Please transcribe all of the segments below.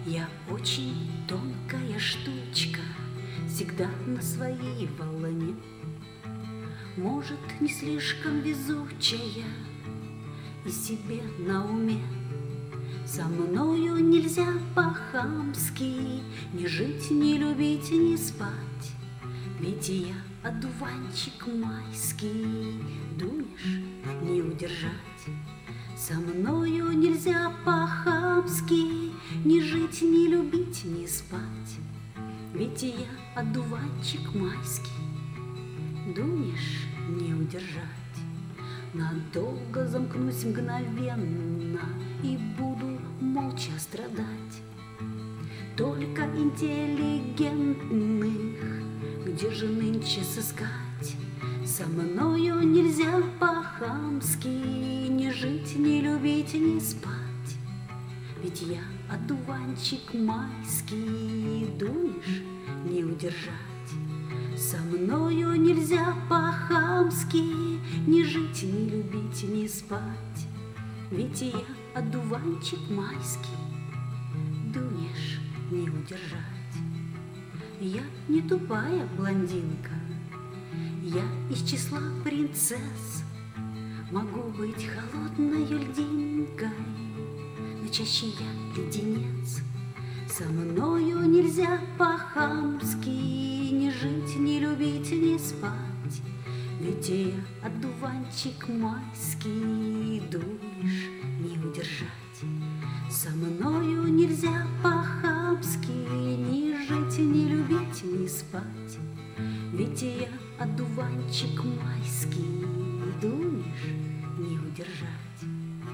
Я очень тонкая штучка, всегда на своей волне. Может, не слишком везучая и себе на уме. Со мною нельзя по-хамски ни жить, ни любить, ни спать. Ведь я одуванчик майский, дунешь — не удержать. Со мною нельзя по-хамски ни жить, ни любить, ни спать. Ведь я одуванчик майский, дунешь — не удержать. Надолго замкнусь мгновенно и буду молча страдать. Только интеллигентных где же нынче сыскать? Со мною нельзя по-хамски ни жить, ни любить, ни спать. Ведь я одуванчик майский, дунешь — не удержать. Со мною нельзя по-хамски ни жить, ни любить, ни спать. Ведь я одуванчик майский, дунешь — не удержать. Я не тупая блондинка, я из числа принцесс. Могу быть холодною льдинкой, но чаще я леденец. Со мною нельзя по-хамски ни жить, ни любить, ни спать. Ведь я одуванчик майский, дунешь — не удержать. Со мною нельзя по-хамски ни жить, ни любить, ни спать. Ведь я одуванчик майский, дунешь — не удержать.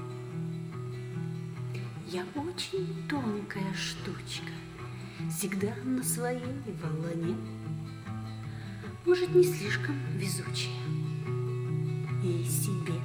Я очень тонкая штучка, всегда на своей волне. Может, не слишком везучая и себе